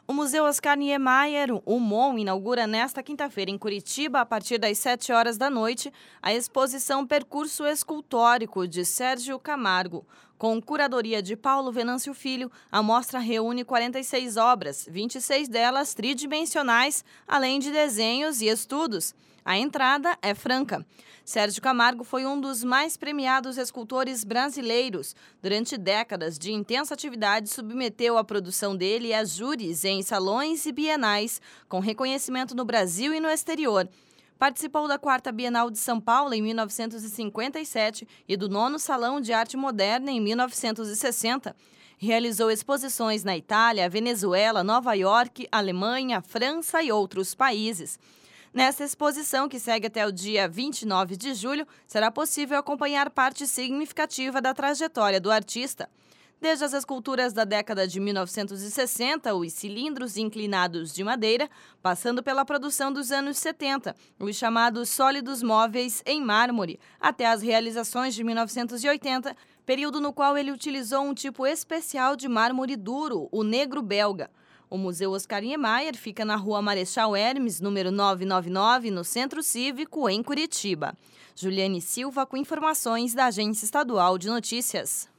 O Museu Oscar Niemeyer, o MON, inaugura nesta quinta-feira em Curitiba, a partir das 7 horas da noite, a exposição Percurso Escultórico de Sérgio Camargo. Com curadoria de Paulo Venâncio Filho, a mostra reúne 46 obras, 26 delas tridimensionais, além de desenhos e estudos. A entrada é franca. Sérgio Camargo foi um dos mais premiados escultores brasileiros. Durante décadas de intensa atividade, submeteu a produção dele a júris em salões e bienais, com reconhecimento no Brasil e no exterior. Participou da 4ª Bienal de São Paulo em 1957 e do 9º Salão de Arte Moderna em 1960. Realizou exposições na Itália, Venezuela, Nova York, Alemanha, França e outros países. Nesta exposição, que segue até o dia 29 de julho, será possível acompanhar parte significativa da trajetória do artista. Desde as esculturas da década de 1960, os cilindros inclinados de madeira, passando pela produção dos anos 70, os chamados sólidos móveis em mármore, até as realizações de 1980, período no qual ele utilizou um tipo especial de mármore duro, o negro belga. O Museu Oscar Niemeyer fica na Rua Marechal Hermes, número 999, no Centro Cívico, em Curitiba. Juliane Silva, com informações da Agência Estadual de Notícias.